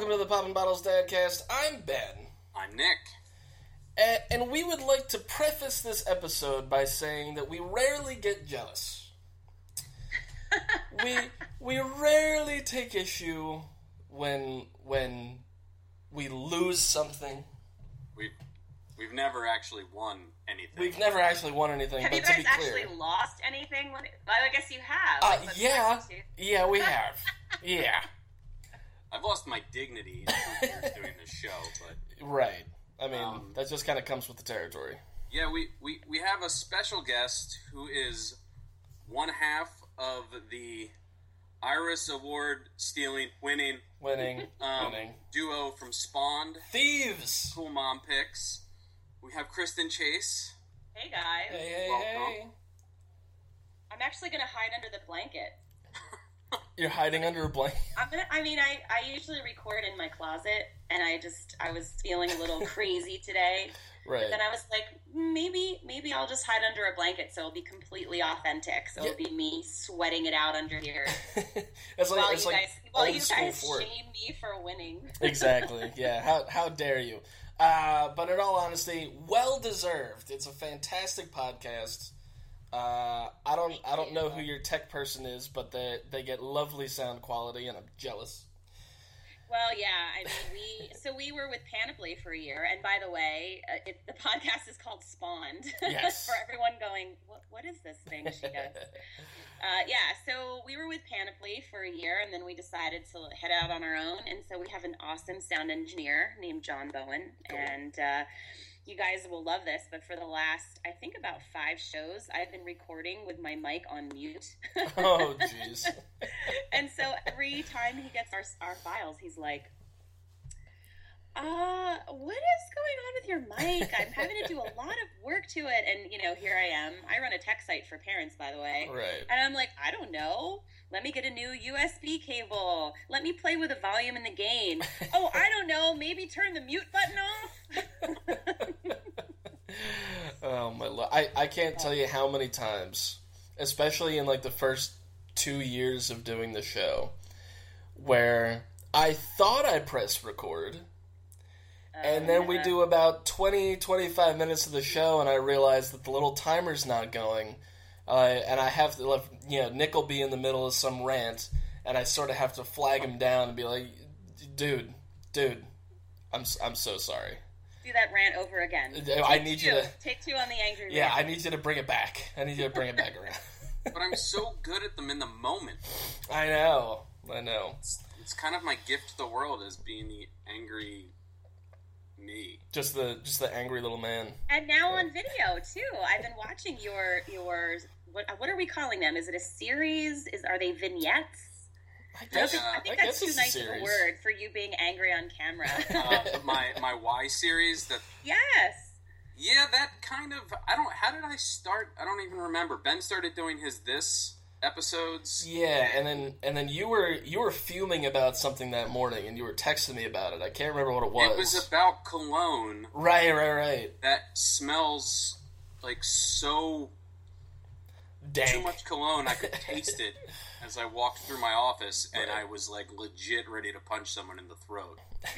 welcome to the Poppin' Bottles Dadcast. I'm Ben. I'm Nick. And we would like to preface this episode by saying that we rarely get jealous. we rarely take issue when we lose something. We've never actually won anything. We've never actually won anything. Have but you guys to be clear, actually lost anything? Well, I guess you have. Yeah, we have. Yeah. I've lost my dignity doing this show, but right. I mean, that just kind of comes with the territory. Yeah, we have a special guest who is one half of the Iris Award winning duo from Spawned. Thieves! Cool Mom Picks. We have Kristen Chase. Hey, guys. Hey. I'm actually going to hide under the blanket. You're hiding under a blanket? I usually record in my closet, and I was feeling a little crazy today. Right. But then I was like, maybe I'll just hide under a blanket so it'll be completely authentic. So it'll be me sweating it out under here. While you guys shame me for winning. Exactly. Yeah. How dare you? But in all honesty, well deserved. It's a fantastic podcast. I don't know who your tech person is, but they get lovely sound quality, and I'm jealous. Well, yeah, we were with Panoply for a year, and by the way, the podcast is called Spawned. Yes. For everyone going, what is this thing she does? So we were with Panoply for a year, and then we decided to head out on our own, and so we have an awesome sound engineer named John Bowen, cool. And you guys will love this, but for the last, I think about 5 shows, I've been recording with my mic on mute. Oh, jeez. And so every time he gets our files, he's like, what is going on with your mic? I'm having to do a lot of work to it. And, here I am. I run a tech site for parents, by the way. Right. And I'm like, I don't know. Let me get a new USB cable. Let me play with the volume in the gain. Oh, I don't know. Maybe turn the mute button off. Oh, my Lord. I can't tell you how many times, especially in like the first 2 years of doing the show, where I thought I pressed record, and then we do about 20-25 minutes of the show, and I realize that the little timer's not going, and I have to let Nick will be in the middle of some rant, and I sort of have to flag him down and be like, dude, I'm so sorry. Do that rant over again. I need you to take 2 on the angry rant. Yeah, I need you to bring it back. I need you to bring it back around. But I'm so good at them in the moment. I know. It's kind of my gift to the world, is being the angry me. Just the angry little man. And now on video too. I've been watching your what are we calling them? Is it a series? Are they vignettes? I think that's too nice of a word for you being angry on camera. My Y series. Yes. Yeah, that kind of. How did I start? I don't even remember. Ben started doing his This episodes. Yeah, and then you were fuming about something that morning, and you were texting me about it. I can't remember what it was. It was about cologne. Right. That smells like so dank. Too much cologne. I could taste it as I walked through my office, and I was like legit ready to punch someone in the throat.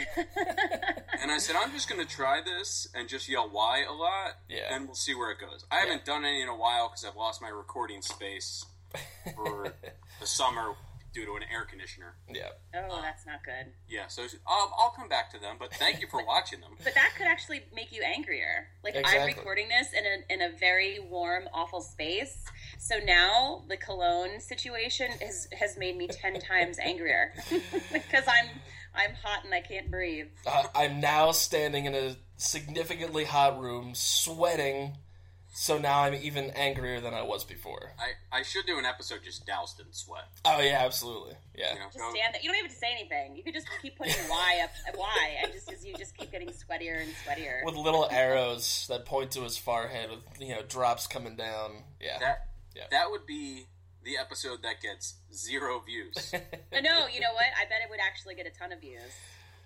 And I said, I'm just going to try this and just yell "why" a lot, and we'll see where it goes. I haven't done any in a while because I've lost my recording space for the summer due to an air conditioner. Yeah. Oh, that's not good. Yeah, so I'll come back to them, but thank you for watching them. But that could actually make you angrier. Like, exactly. I'm recording this in a very warm, awful space, so now the cologne situation has made me 10 times angrier because I'm hot and I can't breathe. I'm now standing in a significantly hot room, sweating. So now I'm even angrier than I was before. I should do an episode just doused in sweat. Oh, yeah, absolutely. Yeah. Just stand there. You don't even have to say anything. You could just keep putting Y, and you just keep getting sweatier and sweatier. With little arrows that point to his forehead with, drops coming down. Yeah. That would be the episode that gets 0 views. No, you know what? I bet it would actually get a ton of views.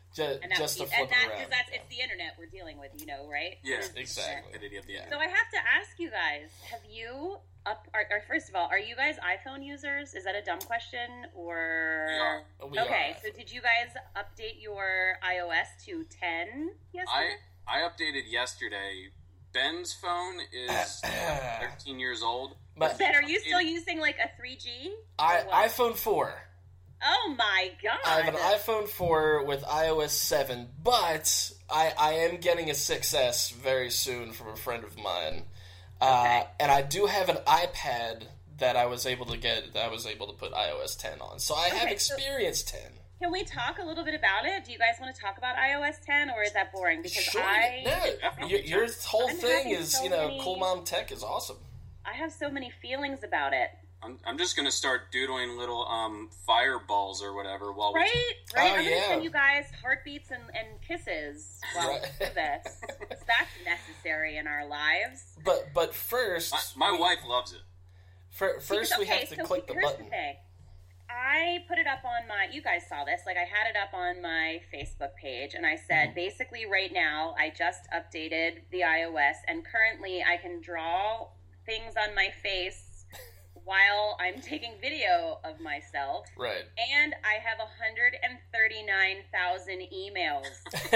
Just to flip it around. Because it's the internet we're dealing with, right? Yeah, exactly. So I have to ask you guys: have you first of all, are you guys iPhone users? Is that a dumb question or? We are. So did you guys update your iOS to 10 yesterday? I updated yesterday. Ben's phone is 13 years old. But Ben, are you still using like a 3G? iPhone 4. Oh my god! I have an iPhone 4 with iOS 7, but I am getting a 6S very soon from a friend of mine. And I do have an iPad that I was able to get, that I was able to put iOS 10 on. So I have experienced 10. Can we talk a little bit about it? Do you guys want to talk about iOS 10, or is that boring? Because sure, your whole thing is, Cool Mom Tech is awesome. I have so many feelings about it. I'm just going to start doodling little fireballs or whatever while we... Right? I'm going to send you guys heartbeats and kisses while we do this. That's necessary in our lives. But first... My wife loves it. First we have to click the button. The thing. I put it up on my... You guys saw this. I had it up on my Facebook page, and I said, basically right now, I just updated the iOS, and currently I can draw things on my face while I'm taking video of myself. Right. And I have 139,000 emails.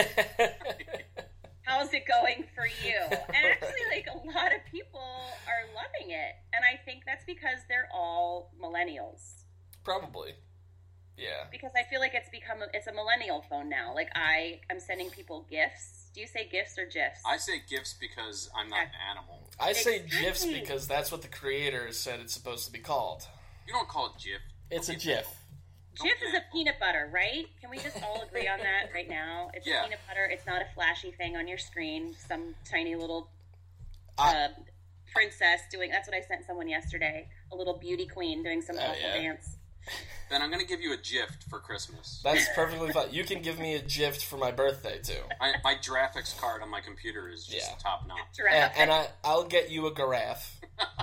How's it going for you? And actually, a lot of people are loving it. And I think that's because they're all millennials. Probably. Yeah. Because I feel like it's a millennial phone now. I'm sending people GIFs. Do you say GIFs or GIFs? I say GIFs because I'm not an animal. I say GIFs because that's what the creators said it's supposed to be called. You don't call it GIF. It's a GIF. GIF is a peanut butter, right? Can we just all agree on that right now? It's a peanut butter. It's not a flashy thing on your screen. Some tiny little princess doing... That's what I sent someone yesterday. A little beauty queen doing some awful dance. Then I'm going to give you a gift for Christmas. That's perfectly fine. You can give me a gift for my birthday, too. My graphics card on my computer is just top notch. And I'll get you a giraffe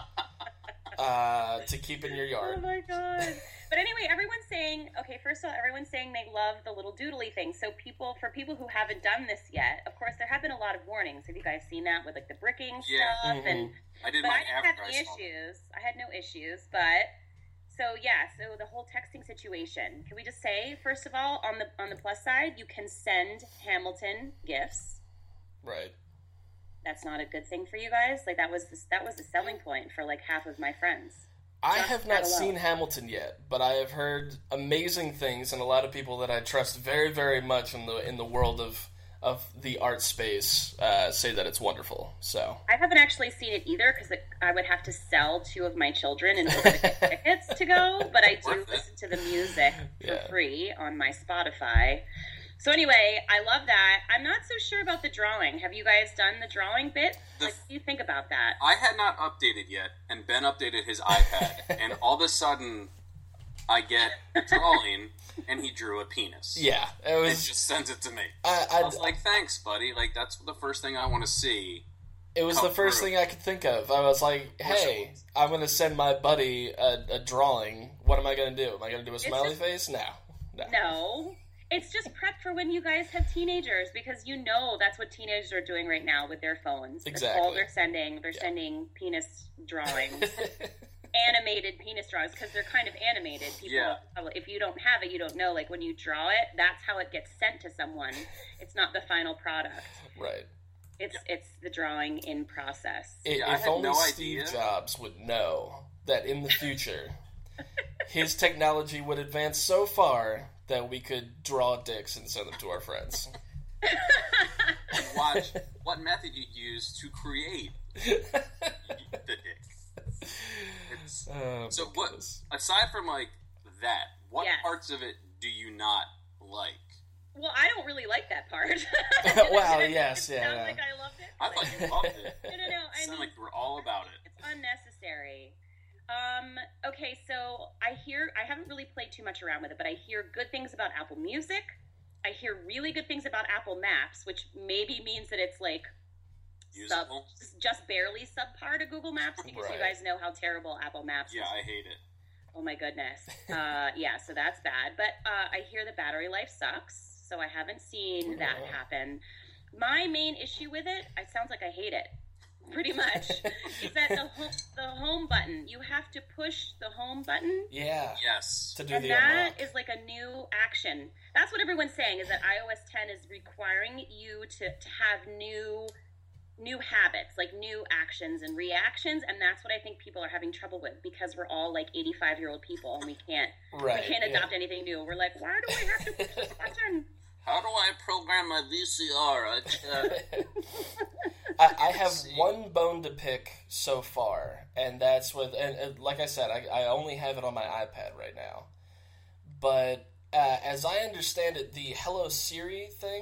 to keep in your yard. Oh, my God. But anyway, everyone's saying they love the little doodly thing. So for people who haven't done this yet, of course, there have been a lot of warnings. Have you guys seen that with, the bricking stuff? And I did mine after I saw it. I had no issues, but... So the whole texting situation. Can we just say, first of all, on the plus side, you can send Hamilton gifts. Right. That's not a good thing for you guys. That was the selling point for half of my friends. I have not seen Hamilton yet, but I have heard amazing things, and a lot of people that I trust very, very much in the world of the art space say that it's wonderful. So I haven't actually seen it either because I would have to sell 2 of my children in order to get tickets to go. But I do listen to the music for free on my Spotify. So anyway, I love that. I'm not so sure about the drawing. Have you guys done the drawing bit? What do you think about that? I had not updated yet, and Ben updated his iPad, and all of a sudden I get a drawing, and he drew a penis. Yeah, it was. And just sends it to me. I was like, "Thanks, buddy. That's the first thing I want to see." It was the first thing I could think of. I was like, "Hey, I'm going to send my buddy a drawing. What am I going to do? Am I going to do a smiley face? No. It's just prep for when you guys have teenagers, because that's what teenagers are doing right now with their phones. Exactly. That's all they're sending. They're sending penis drawings. Animated penis drawings, because they're kind of animated. If you don't have it, you don't know. When you draw it, that's how it gets sent to someone. It's not the final product. Right. It's the drawing in process. If only Steve Jobs would know that in the future, his technology would advance so far that we could draw dicks and send them to our friends. And watch what method you use to create the dick. So what? Aside from that, what parts of it do you not like? Well, I don't really like that part. Wow, yes, yeah. Sounds like I loved it. I thought you loved it. No. It sounded like you were all about it. It's unnecessary. Okay, so I haven't really played too much around with it, but I hear good things about Apple Music. I hear really good things about Apple Maps, which maybe means that it's just barely subpar to Google Maps, because you guys know how terrible Apple Maps is. Yeah, I hate it. Oh my goodness. So that's bad. But I hear the battery life sucks. so I haven't seen that happen. My main issue with it, it sounds like I hate it, pretty much, is that the home button, you have to push the home button. Yeah. Yes. To do and the that unlock. is like a new action. That's what everyone's saying, is that iOS 10 is requiring you to have new habits, like new actions and reactions, and that's what I think people are having trouble with, because we're all like 85-year-old people and we can't adopt anything new. We're like, why do I have to push this button? How do I program my VCR? I have one bone to pick so far, and that's with, and like I said, I only have it on my iPad right now. But as I understand it, the Hello Siri thing,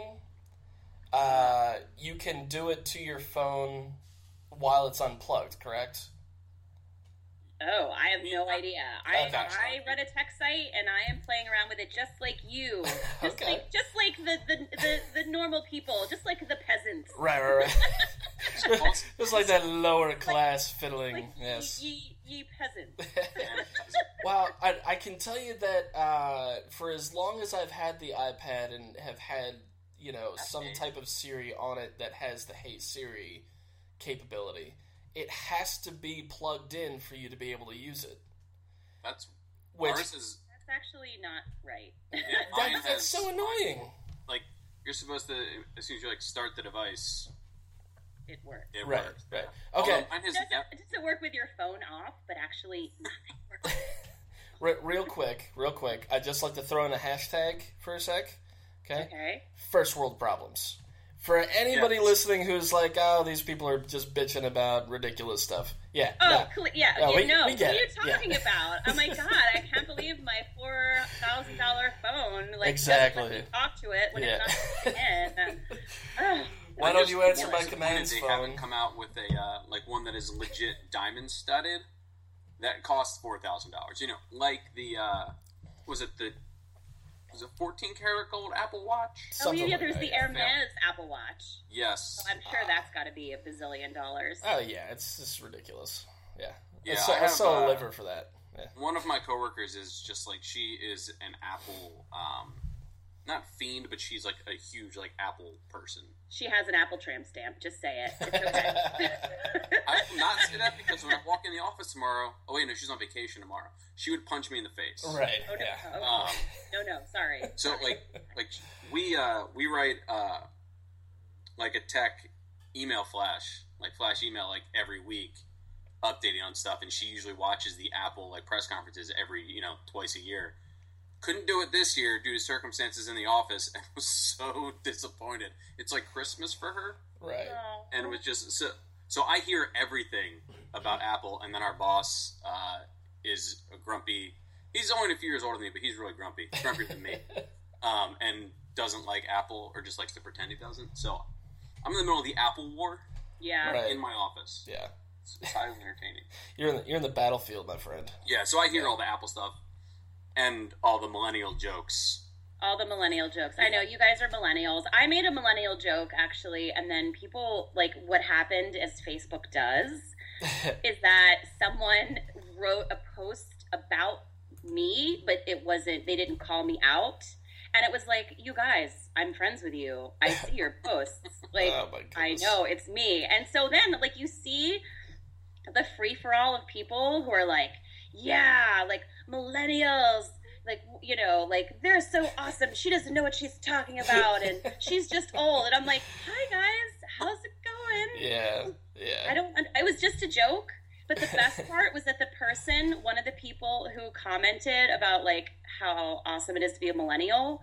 you can do it to your phone while it's unplugged, correct? Oh, I have no idea. I read a tech site and I am playing around with it just like you, just like the normal people, just like the peasants. Right. Just like that lower class fiddling. Like yes. Ye peasants. Well, I can tell you that for as long as I've had the iPad and have had some type of Siri on it that has the Hey Siri capability, it has to be plugged in for you to be able to use it. That's actually not right. Yeah, that's so annoying. Like, you're supposed to, as soon as you start the device, it works. It works. Right. Okay. Does it work with your phone off? But actually, nothing works. Real quick. I'd just like to throw in a hashtag for a sec. Okay. First world problems. For anybody listening who's like, oh, these people are just bitching about ridiculous stuff. Yeah. Oh, we what get are you it. talking about? Oh my god, I can't believe my $4,000 phone exactly. doesn't let me talk to it when it's not in. Why don't you answer my commands they phone? haven't come out with a one that is legit diamond studded that costs $4,000. Like the was it 14 karat gold Apple Watch? There's the Hermes Apple Watch. Yes. So I'm sure that's got to be $1 bazillion. Oh yeah, it's just ridiculous. Yeah. I saw a liver for that. Yeah. One of my coworkers is just like, she is an Apple, not fiend, but she's like a huge Apple person. She has an Apple tramp stamp. Just say it. It's okay. I will not say that, because when I walk in the office tomorrow, she's on vacation tomorrow. She would punch me in the face. Right. Oh, no. Yeah. No. Sorry. So we write like a tech email flash email every week, updating on stuff, and she usually watches the Apple press conferences every twice a year. Couldn't do it this year due to circumstances in the office, and was so disappointed. It's like Christmas for her, right? And it was just so I hear everything about Apple, and then our boss is a grumpy. He's only a few years older than me, but he's really grumpy, grumpier than me, and doesn't like Apple, or just likes to pretend he doesn't. So I'm in the middle of the Apple war. Yeah, right. In my office. Yeah, it's highly entertaining. You're in the battlefield, my friend. Yeah, so I hear all the Apple stuff and all the millennial jokes. All the millennial jokes. I know, you guys are millennials. I made a millennial joke, actually, and then people, what happened, as Facebook does, is that someone wrote a post about me, but they didn't call me out. And it was like, you guys, I'm friends with you. I see your posts. Oh my I know, it's me. And so then, you see the free-for-all of people who are like, yeah, millennials, they're so awesome. She doesn't know what she's talking about, and she's just old. And I'm like, hi guys, how's it going? Yeah. It was just a joke. But the best part was that one of the people who commented about how awesome it is to be a millennial,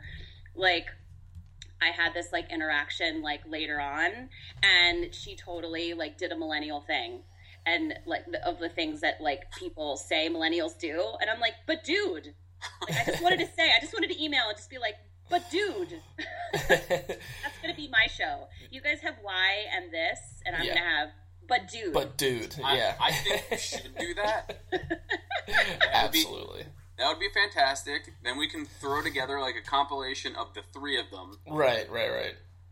I had this interaction later on, and she totally did a millennial thing. And of the things that people say millennials do, and I'm like, but dude, I just wanted to email and just be like, but dude, that's gonna be my show. You guys have why and this, and I'm gonna have but dude. Yeah, I think we should do that. Absolutely. That would be fantastic. Then we can throw together a compilation of the three of them. Right.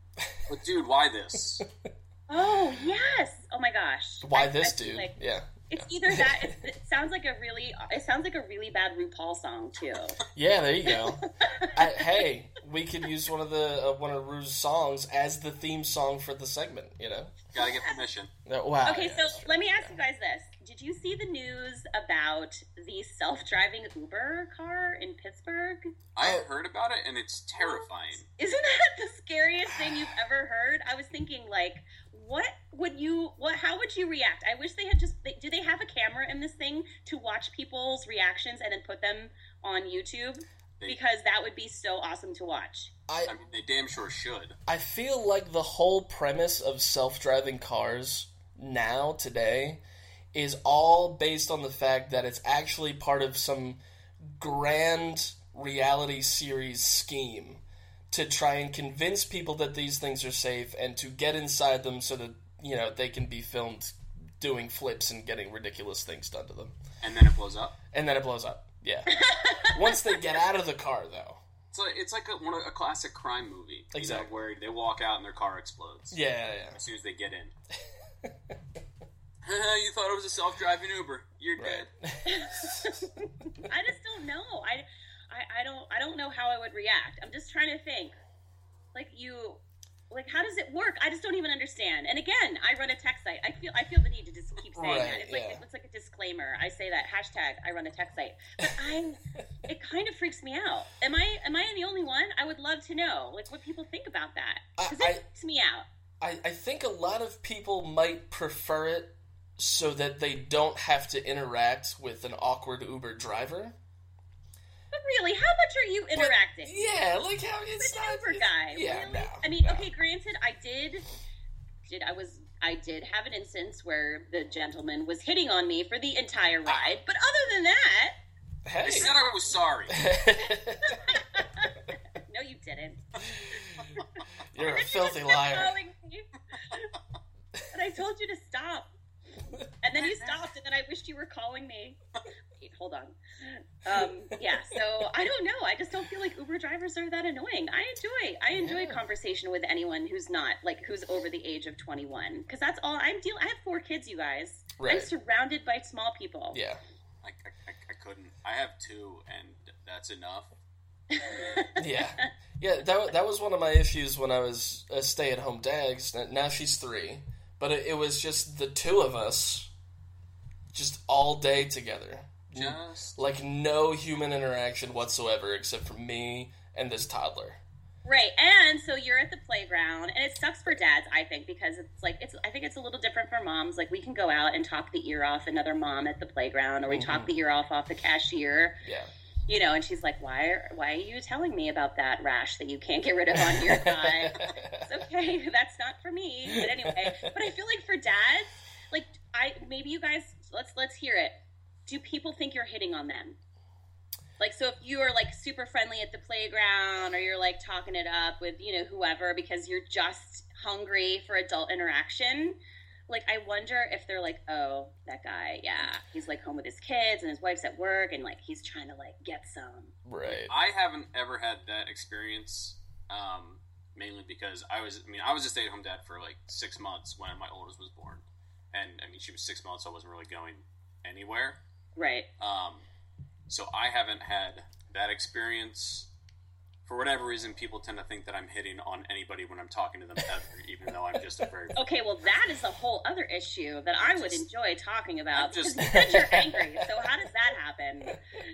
But dude, why this? Oh, yes. Oh, my gosh. Why this dude? Like, yeah. It's either that. It sounds like a really bad RuPaul song too. Yeah, there you go. Hey, we could use one of Ru's songs as the theme song for the segment. You know, gotta get permission. Wow. Okay, so let me ask you guys this: did you see the news about the self-driving Uber car in Pittsburgh? I heard about it, and it's terrifying. Isn't that the scariest thing you've ever heard? I was thinking, like, how would you react? I wish they had do they have a camera in this thing to watch people's reactions and then put them on YouTube? Because that would be so awesome to watch. I mean, they damn sure should. I feel like the whole premise of self-driving cars today, is all based on the fact that it's actually part of some grand reality series scheme to try and convince people that these things are safe and to get inside them so that, you know, they can be filmed doing flips and getting ridiculous things done to them. And then it blows up? And then it blows up, yeah. Once they get out of the car, though. It's like a classic crime movie. Exactly. You know, where they walk out and their car explodes. Yeah. As soon as they get in. You thought it was a self-driving Uber. You're dead. I just don't know. I don't know how I would react. I'm just trying to think. How does it work? I just don't even understand. And again, I run a tech site. I feel the need to just keep saying that. It's like a disclaimer. I say that #I run a tech site. But it kind of freaks me out. Am I the only one? I would love to know what people think about that, because it freaks me out. I think a lot of people might prefer it so that they don't have to interact with an awkward Uber driver. But really, how much are you interacting? Yeah, like how it's not an Uber guy. Yeah, really? no. I mean, no. okay, granted, I did have an instance where the gentleman was hitting on me for the entire ride. But other than that, hey, I said I was sorry. No, you didn't. You're a filthy liar. And I told you to stop. And then you stopped, and then I wished you were calling me. Wait, hold on. Yeah, so I don't know. I just don't feel like Uber drivers are that annoying. I enjoy conversation with anyone who's not, who's over the age of 21. Because that's all I have 4 kids, you guys. Right. I'm surrounded by small people. Yeah. I couldn't. I have 2, and that's enough. Yeah. Yeah, that was one of my issues when I was a stay-at-home dad. Now she's 3. But it was just the 2 of us, just all day together. Just like no human interaction whatsoever except for me and this toddler. Right, and so you're at the playground, and it sucks for dads, I think, because I think it's a little different for moms. Like, we can go out and talk the ear off another mom at the playground, or we talk the ear off the cashier. Yeah. You know, and she's like, why are you telling me about that rash that you can't get rid of on your thigh? It's okay, that's not for me. But anyway, but I feel like for dads, maybe you guys, let's hear it. Do people think you're hitting on them? Like, so if you are, super friendly at the playground, or you're, talking it up with, whoever, because you're just hungry for adult interaction, I wonder if they're like, oh, that guy, yeah, he's, home with his kids, and his wife's at work, and, he's trying to, get some. Right. I haven't ever had that experience, mainly because I was a stay-at-home dad for, 6 months when my oldest was born. And, she was 6 months, so I wasn't really going anywhere. Right. So I haven't had that experience. For whatever reason, people tend to think that I'm hitting on anybody when I'm talking to them ever, even though I'm just a very... Okay, well, that is a whole other issue that I would enjoy talking about. Because you said you're angry, so how does that happen?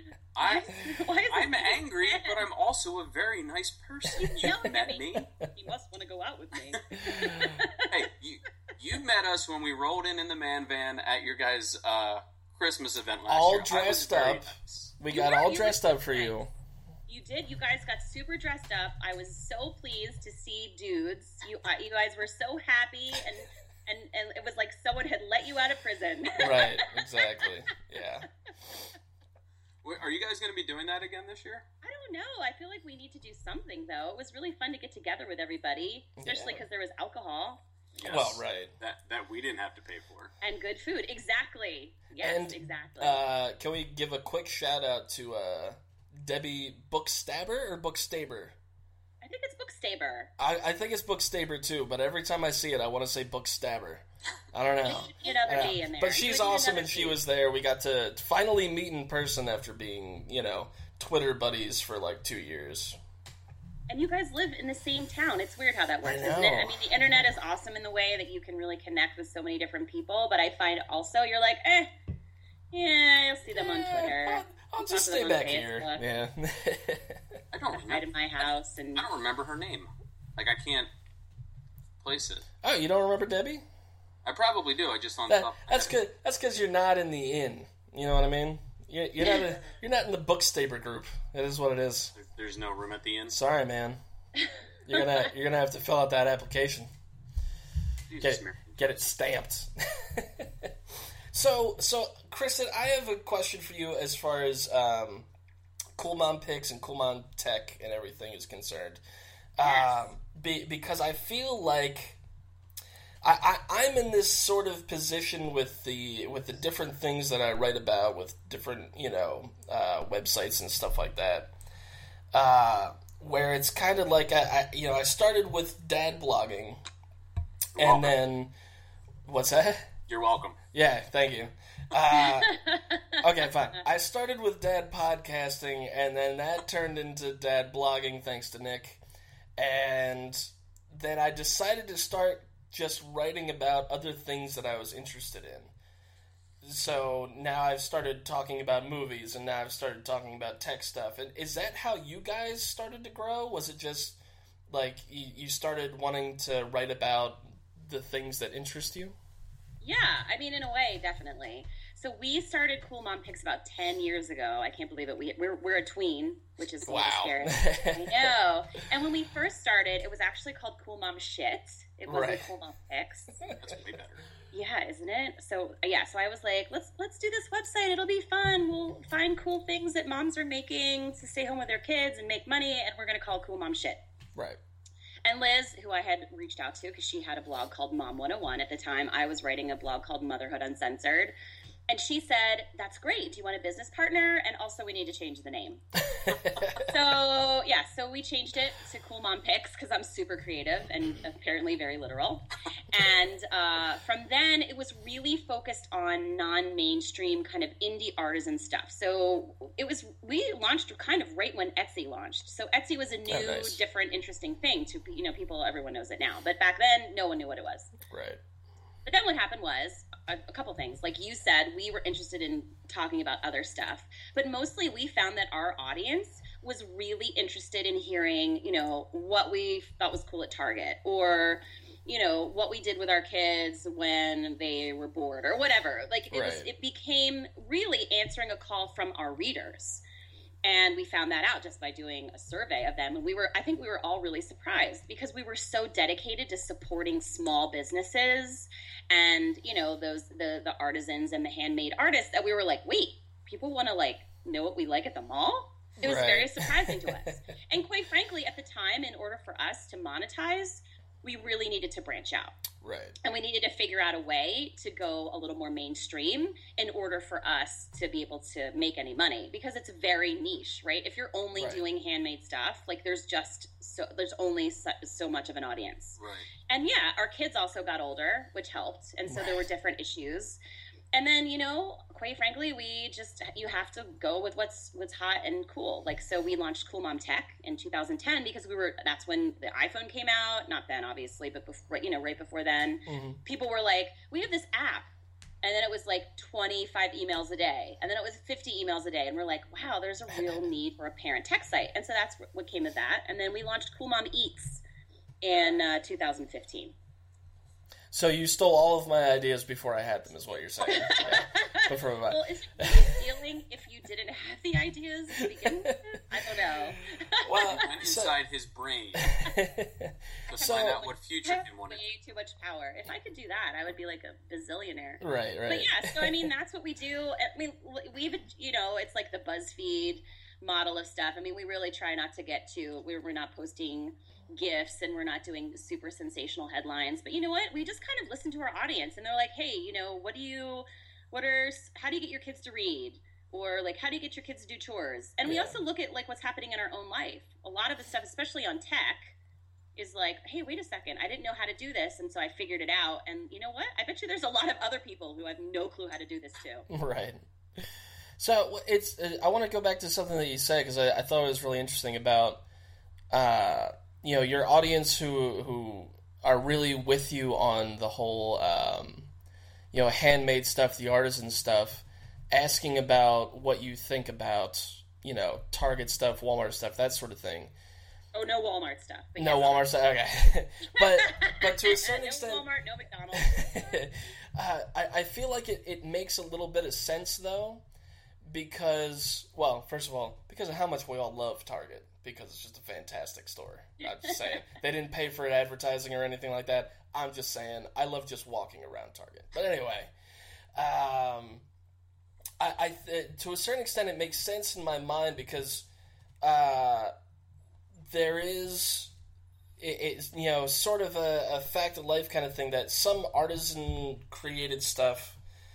I'm angry, but I'm also a very nice person. You met me. You must want to go out with me. Hey, you met us when we rolled in the man van at your guys' Christmas event last year. All dressed up. Nice. We got all dressed up for you. You did. You guys got super dressed up. I was so pleased to see dudes. You guys were so happy, and it was like someone had let you out of prison. Right. Exactly. Yeah. Are you guys going to be doing that again this year? I don't know. I feel like we need to do something, though. It was really fun to get together with everybody, especially because there was alcohol. Yes, well, right. That we didn't have to pay for. And good food. Exactly. Yes, and, exactly. Can we give a quick shout out to Debbie Bookstabber or Bookstaber? I think it's Bookstabber. Bookstaber. I think it's Bookstaber too, but every time I see it, I want to say Bookstabber. I don't know. Another D in there. But she's awesome, and she was there. We got to finally meet in person after being, Twitter buddies for like 2 years. And you guys live in the same town. It's weird how that works, isn't it? I mean, the internet is awesome in the way that you can really connect with so many different people, but I find also you're like, you'll see them on Twitter. I'll just stay back here. Yeah. I don't remember. Hide in my house. And I don't remember her name. Like, I can't place it. Oh, you don't remember Debbie? I probably do. I just on top. That's good. That's because you're not in the inn. You know what I mean? You're not in the Bookstaber group. It is what it is. There's no room at the inn. Sorry, man. You're gonna have to fill out that application. Get it stamped. So, Kristen, I have a question for you as far as Cool Mom Picks and Cool Mom Tech and everything is concerned. Yes. Because I feel like I'm in this sort of position with the different things that I write about with different websites and stuff like that, where it's kind of like I started with dad blogging, and then what's that? You're welcome. Yeah, thank you. Okay, fine. I started with dad podcasting, and then that turned into dad blogging, thanks to Nick, and then I decided to start just writing about other things that I was interested in. So now I've started talking about movies, and now I've started talking about tech stuff. And is that how you guys started to grow? Was it just like you started wanting to write about the things that interest you? Yeah, I mean, in a way, definitely. So we started Cool Mom Picks about 10 years ago. I can't believe it. We're a tween, which is a little scary. I know. And when we first started, it was actually called Cool Mom Shit. It wasn't Cool Mom Picks. That's way better. Yeah, isn't it? So so I was like, let's do this website. It'll be fun. We'll find cool things that moms are making to stay home with their kids and make money, and we're going to call it Cool Mom Shit. Right. And Liz, who I had reached out to because she had a blog called Mom 101 at the time, I was writing a blog called Motherhood Uncensored. And she said, that's great. Do you want a business partner? And also we need to change the name. So we changed it to Cool Mom Picks because I'm super creative and apparently very literal. And from then it was really focused on non-mainstream kind of indie artisan stuff. So we launched kind of right when Etsy launched. So Etsy was a new, different, interesting thing to, everyone knows it now. But back then, no one knew what it was. Right. But then what happened was a couple things. Like you said, we were interested in talking about other stuff. But mostly we found that our audience was really interested in hearing, what we thought was cool at Target or, what we did with our kids when they were bored or whatever. Like it became really answering a call from our readers. And we found that out just by doing a survey of them. And I think we were all really surprised because we were so dedicated to supporting small businesses and, the artisans and the handmade artists that we were like, wait, people want to know what we like at the mall? It was very surprising to us. And quite frankly, at the time, in order for us to monetize, we really needed to branch out. Right. And we needed to figure out a way to go a little more mainstream in order for us to be able to make any money because it's very niche, right? If you're only doing handmade stuff, there's only so much of an audience. Right. And our kids also got older, which helped. And so there were different issues. And then, quite frankly, you have to go with what's hot and cool. So we launched Cool Mom Tech in 2010 because that's when the iPhone came out. Not then, obviously, but before, right before then. Mm-hmm. People were like, we have this app. And then it was 25 emails a day. And then it was 50 emails a day. And we're like, wow, there's a real need for a parent tech site. And so that's what came of that. And then we launched Cool Mom Eats in 2015. So you stole all of my ideas before I had them, is what you're saying. Well, is it stealing if you didn't have the ideas to begin with? I don't know. Well, inside his brain to find out what future he wanted. Way too much power. If I could do that, I would be like a bazillionaire. Right. But so that's what we do. We've it's like the BuzzFeed model of stuff. We really try not to get to. We're not posting gifts and we're not doing super sensational headlines, but you know what, we just kind of listen to our audience and they're like, hey, how do you get your kids to read, or how do you get your kids to do chores? And we also look at what's happening in our own life. A lot of the stuff, especially on tech, is like, hey, wait a second, I didn't know how to do this, and so I figured it out. And you know what? I bet you there's a lot of other people who have no clue how to do this too. Right. So I want to go back to something that you said, because I thought it was really interesting about, your audience who are really with you on the whole, handmade stuff, the artisan stuff, asking about what you think about, Target stuff, Walmart stuff, that sort of thing. Oh, no Walmart stuff. No Walmart stuff. Okay, but to a certain extent, no Walmart, no McDonald's. I feel like it makes a little bit of sense though, because, well, first of all, because of how much we all love Target, because it's just a fantastic store. I'm just saying, they didn't pay for it advertising or anything like that. I'm just saying, I love just walking around Target. But anyway, I to a certain extent, it makes sense in my mind because. There is, it's sort of a fact of life kind of thing that some artisan created stuff,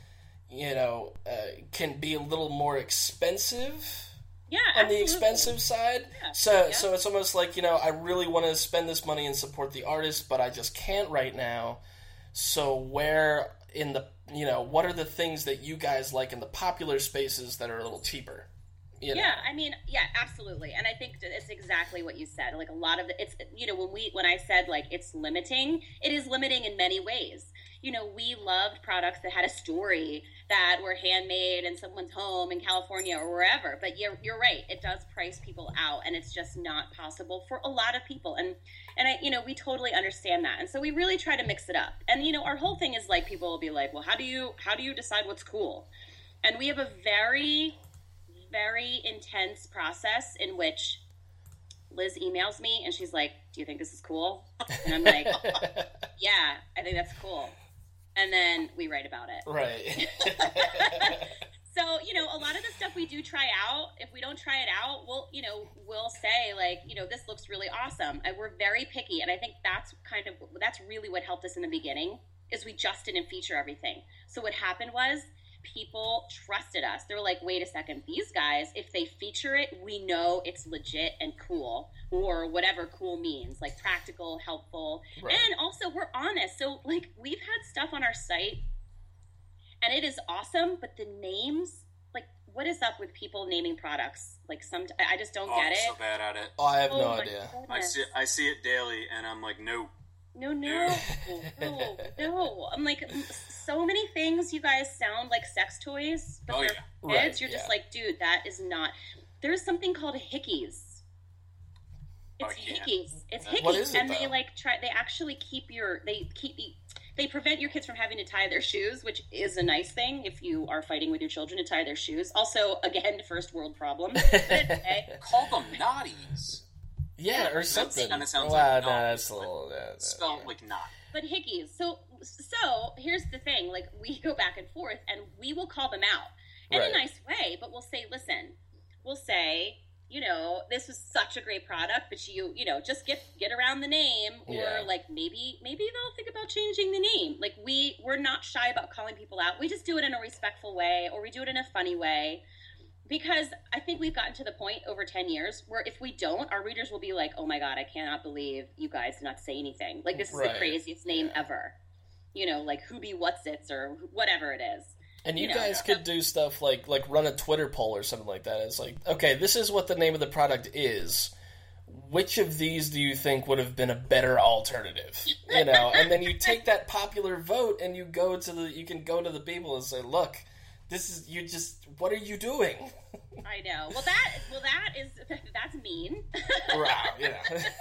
can be a little more expensive. Yeah, on absolutely. the expensive side. Yeah. So it's almost like, I really want to spend this money and support the artist, but I just can't right now. So where in the, what are the things that you guys like in the popular spaces that are a little cheaper? Yeah, I mean, yeah, absolutely. And I think it's exactly what you said. Like a lot of it's, when I said like it's limiting, it is limiting in many ways. We loved products that had a story, that were handmade in someone's home in California or wherever. But you're right. It does price people out, and it's just not possible for a lot of people. And we totally understand that. And so we really try to mix it up. And, our whole thing is like, people will be like, well, how do you decide what's cool? And we have a very, very intense process in which Liz emails me and she's like, do you think this is cool? And I'm like, yeah, I think that's cool. And then we write about it. Right. So, a lot of the stuff we do try out. If we don't try it out, we'll say like, this looks really awesome. And we're very picky. And I think that's really what helped us in the beginning, is we just didn't feature everything. So what happened was, people trusted us. They were like, wait a second, these guys, if they feature it, we know it's legit and cool, or whatever cool means, like practical, helpful. Right. And also, we're honest. So, like, we've had stuff on our site, and it is awesome, but the names, like, what is up with people naming products? Like, I just don't get it. I'm so bad at it. Oh, I have no idea. I see it daily, and I'm like, no. No. I'm like, so many things, you guys, sound like sex toys, but they're kids. Right, you're just like, dude, that is not. There's something called hickeys. It's hickeys. It's hickeys. What is it, and though? they actually they prevent your kids from having to tie their shoes, which is a nice thing if you are fighting with your children to tie their shoes. Also, again, first world problem. Call them naughties. Yeah, or something. Kind of sounds well, like no, that's a little... spelled like not. But hickeys. So here's the thing. Like, we go back and forth, and we will call them out in a nice way. But we'll say, listen, this was such a great product, but just get around the name, or like maybe they'll think about changing the name. Like, we're not shy about calling people out. We just do it in a respectful way, or we do it in a funny way. Because I think we've gotten to the point over 10 years where if we don't, our readers will be like, oh my God, I cannot believe you guys did not say anything. Like, this is the craziest name ever. Like Hoobie Whatsits or whatever it is. And you guys could do stuff like run a Twitter poll or something like that. It's like, okay, this is what the name of the product is. Which of these do you think would have been a better alternative? And then you take that popular vote and you can go to the people and say, look, what are you doing? I know. Well, that's mean. Wow, yeah.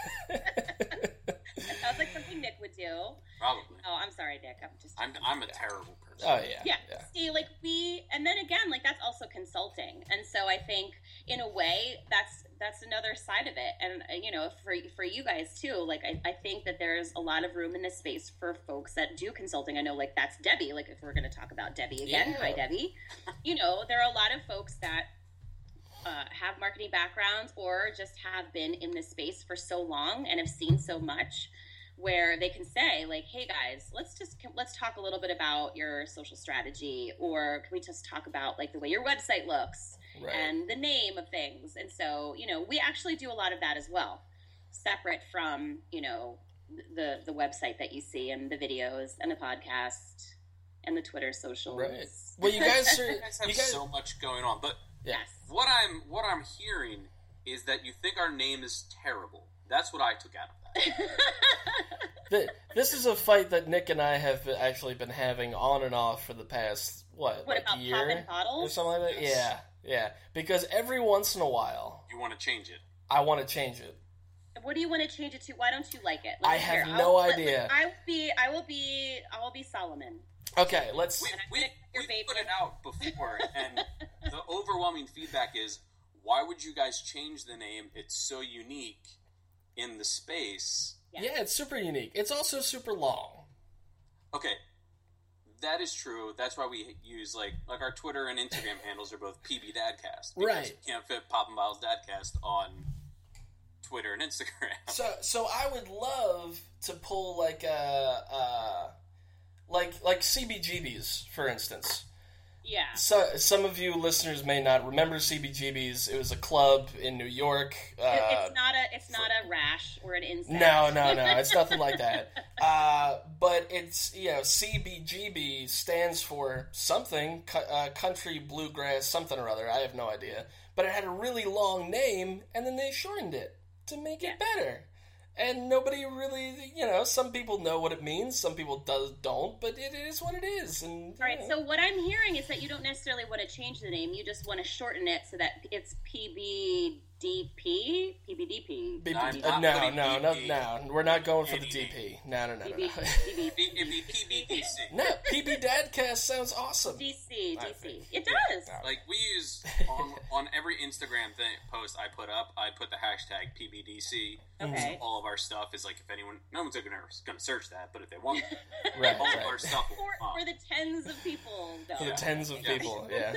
Sounds like something Nick would do. Probably. Oh, I'm sorry, Nick. I'm a terrible person. Oh, yeah. Yeah. See, like, and then again, like, that's also consulting. And so I think, in a way, that's another side of it. And, for you guys, too, like, I think that there's a lot of room in this space for folks that do consulting. I know, like, that's Debbie. Like, if we're going to talk about Debbie again, hi, Debbie. There are a lot of folks that have marketing backgrounds or just have been in this space for so long and have seen so much, where they can say, like, hey guys, let's talk a little bit about your social strategy, or can we just talk about like the way your website looks and the name of things. And so, we actually do a lot of that as well. separate from, the website that you see and the videos and the podcast and the Twitter socials. Right. Well, you guys have so much going on, but yes. What I'm hearing is that you think our name is terrible. That's what I took out of that. This is a fight that Nick and I have actually been having on and off for the past, what like about year poppin' bottles? or something like that? Yes. Yeah. Because every once in a while, You want to change it. I want to change it. What do you want to change it to? Why don't you like it? I have no idea. I will be Solomon. Okay, let's... We put it out before, and the overwhelming feedback is, why would you guys change the name? It's so unique in the space. Yeah, it's super unique. It's also super long. Okay, that is true. That's why we use, like our Twitter and Instagram handles are both PB Dadcast. Because Right. you can't fit Poppin' Bottles Dadcast on Twitter and Instagram. So I would love to pull like like CBGBs, for instance. Yeah. So some of you listeners may not remember CBGBs. It was a club in New York. It's not a rash or an insect. No, it's nothing like that. But it's, CBGB stands for something, country bluegrass something or other. I have no idea. But it had a really long name, and then they shortened it to make it better. And nobody really, some people know what it means, some people don't, but it is what it is. And all right, so what I'm hearing is that you don't necessarily want to change the name, you just want to shorten it so that it's PBDP? No, we're not going for the DP. No. It'd be PBDC. No, PB Dadcast sounds awesome. DC. It does. Like, we use, on every Instagram post I put up, I put the hashtag PBDC. Okay. So all of our stuff is like, if anyone, no one's going to search that, but if they want, Right. all of our stuff will come up. For the tens of people, though. For the tens of people, yeah.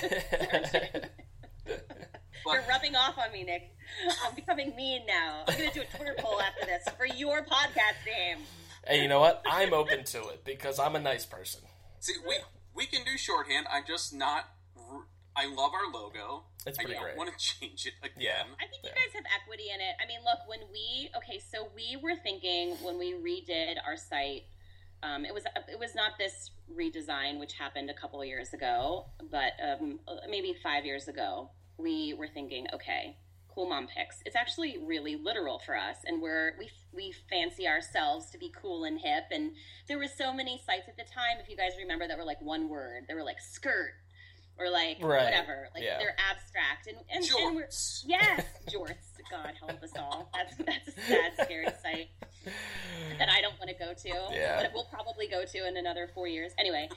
You're rubbing off on me, Nick. I'm becoming mean now. I'm going to do a Twitter poll after this for your podcast name. Hey, you know what? I'm open to it because I'm a nice person. See, we can do shorthand. I'm just not. I love our logo. It's pretty I don't great. want to change it again. Yeah. I think you guys have equity in it. I mean, look, so we were thinking when we redid our site, it was not this redesign, which happened a couple of years ago, but maybe 5 years ago, we were thinking, okay, Cool Mom Pics. It's actually really literal for us, and we fancy ourselves to be cool and hip, and there were so many sites at the time, if you guys remember, that were like one word. They were like skirt, or like whatever. Like they're abstract. And Jorts. Yes, jorts. God help us all. That's a sad, scary site that I don't want to go to. Yeah. But we'll probably go to in another 4 years. Anyway,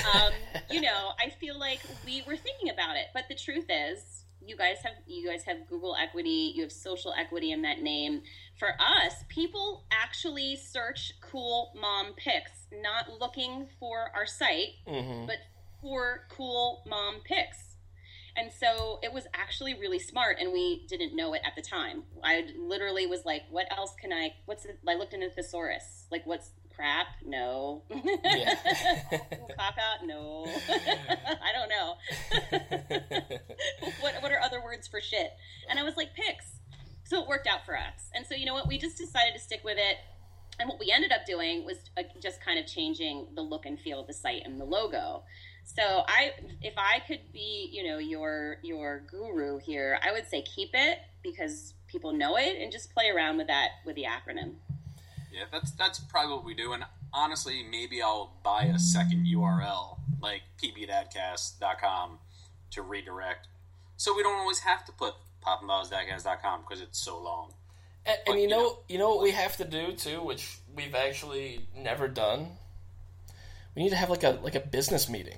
I feel like we were thinking about it, but the truth is, you guys have Google equity, you have social equity in that name. For us, people actually search Cool Mom Pics, not looking for our site, but for Cool Mom Pics. And so it was actually really smart, and we didn't know it at the time. I literally was like, what else can I looked into thesaurus. Like, what's crap? No. Yeah. Caca? No. I don't know. What are other words for shit? And I was like, pics. So it worked out for us. And so, you know what? We just decided to stick with it. And what we ended up doing was just kind of changing the look and feel of the site and the logo. So if I could be, your guru here, I would say keep it because people know it, and just play around with that with the acronym. Yeah, that's probably what we do. And honestly, maybe I'll buy a second URL like pbdadcast.com to redirect, so we don't always have to put poppinbottlesdadcast.com because it's so long. And you know what we have to do too, which we've actually never done. We need to have like a business meeting,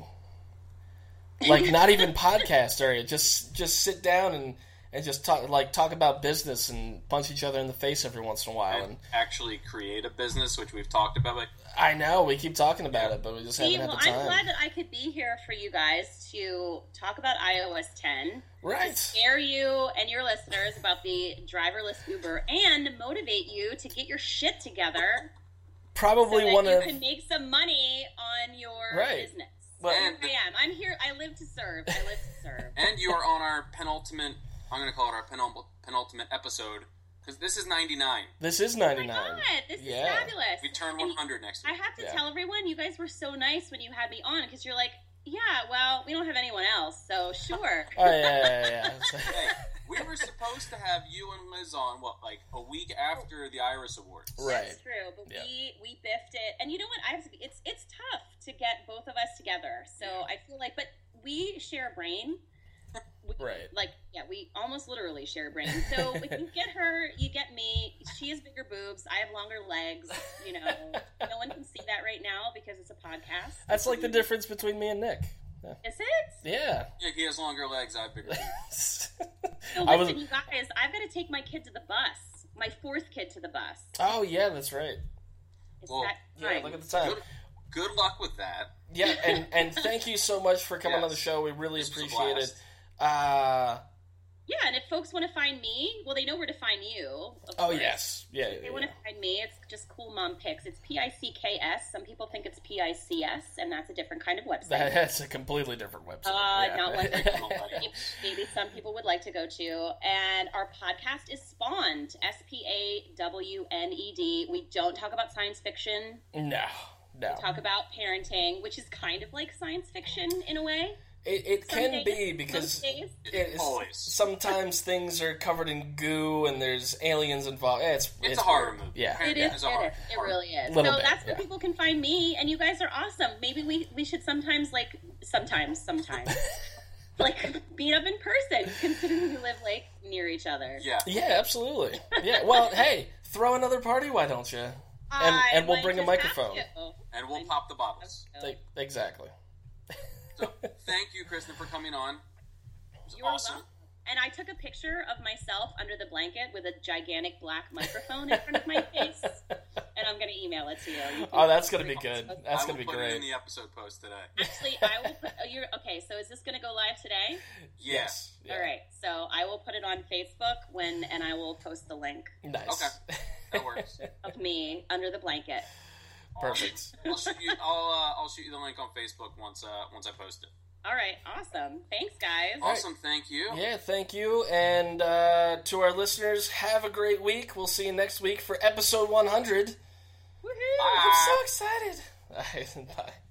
like not even podcast area. Just sit down and just talk about business and punch each other in the face every once in a while and actually create a business, which we've talked about. Like, I know we keep talking about it, but we just haven't had the time. I'm glad that I could be here for you guys to talk about iOS 10, right? To scare you and your listeners about the driverless Uber, and motivate you to get your shit together. Probably so one that of you can make some money on your business. Well, here I am. I'm here. I live to serve. And you are on our penultimate. I'm going to call it our penultimate episode, Because this is 99. This is Oh my 99. God, this is fabulous. We turn 100 next I week. have to tell everyone, you guys were so nice when you had me on, because you're like, yeah, well, we don't have anyone else, so sure. Oh, yeah. Hey, we were supposed to have you and Liz on, like a week after the Iris Awards. Right. That's true, but we biffed it. And you know what? I have to be, it's tough to get both of us together. So I feel like, but we share a brain. Right. Like, yeah, we almost literally share a brain. So if you get her, you get me. She has bigger boobs. I have longer legs. You know, no one can see that right now because it's a podcast. That's like the difference between me and Nick. Is it? Yeah. Yeah, he has longer legs. I have bigger boobs. So listen, you guys, I've got to take my kid to the bus. My fourth kid to the bus. Oh, yeah, that's right. It's Well, that time. Yeah, look at the time. Good luck with that. Yeah, and thank you so much for coming on the show. We really appreciate it. Yeah, and if folks want to find me, well, they know where to find you. Of course. Yes. Yeah. If they want to find me, it's just Cool Mom Pics. It's PICKS. Some people think it's PICS, and that's a different kind of website. That's a completely different website. Not one that maybe some people would like to go to. And our podcast is Spawned, SPAWNED. We don't talk about science fiction. No. We talk about parenting, which is kind of like science fiction in a way. It can be because sometimes things are covered in goo and there's aliens involved. It's a horror movie. Yeah, it really is. So that's where people can find me, and you guys are awesome. Maybe we should sometimes like meet up in person, considering we live like near each other. Yeah, absolutely. Yeah, well, hey, throw another party, why don't you? And we'll bring a microphone. And we'll pop the bottles. Exactly. So, thank you, Kristen, for coming on. It was awesome. Welcome. And I took a picture of myself under the blanket with a gigantic black microphone in front of my face, and I'm going to email it to you. That's going to be good. That's going to be great. I will put it in the episode post today. Actually, I will put... okay, so is this going to go live today? Yes. Yeah. All right, so I will put it on Facebook and I will post the link. Nice. Okay, that works. Of me under the blanket. Perfect. I'll shoot you the link on Facebook once I post it. All right, awesome. Thanks, guys. Awesome, thank you. Yeah, thank you. And to our listeners, have a great week. We'll see you next week for episode 100. Woohoo! I'm so excited. All right, bye.